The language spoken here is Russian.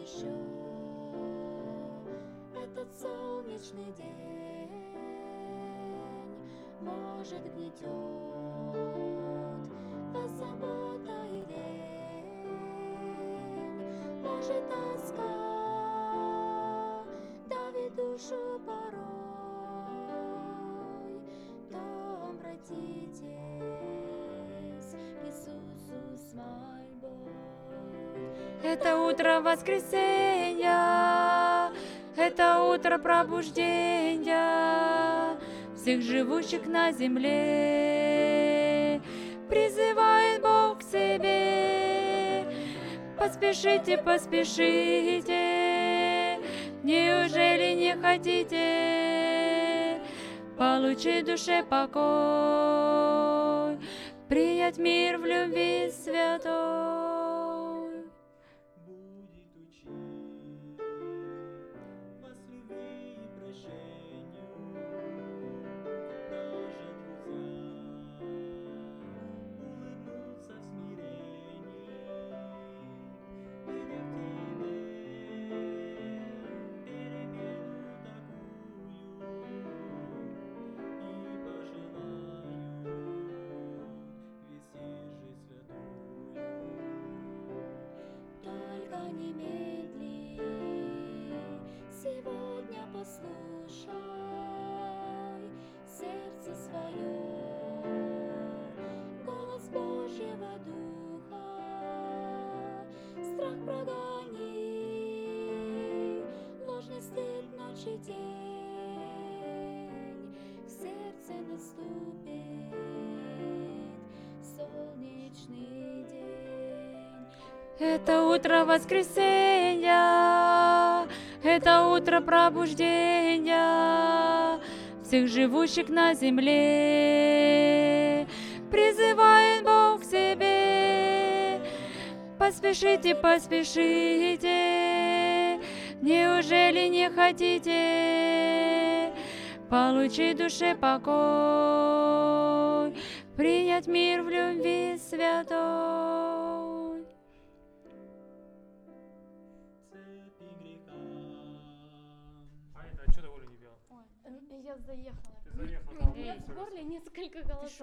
еще этот солнечный день, может, гнетет вас забота и лень, может, тоска давит душу порой, то обратитесь к Иисусу с мольбой. Это утро воскресенья, это утро пробуждения всех живущих на земле. Призывает Бог к себе. Поспешите, поспешите, неужели не хотите получить душе покой, принять мир в любви святой? Будет учить вас любви и прощению, даже друзья улыбнутся в смирении, видя в тебе перемену такую, и пожелают вести жизнь святую. Только не медли, сегодня послушай сердце свое, голос Божьего Духа, страх прогони, ложный стыд ночь и день, в сердце наступит солнечный день. Это утро воскресенья, это утро пробуждения всех живущих на земле. Призывает Бог к себе. Поспешите, поспешите, неужели не хотите получить душе покой, принять мир в любви святой? Цепи греха. А это, а что ты, Оля, не пела? Я заехала. Ты заехала, У меня в горле несколько голосов.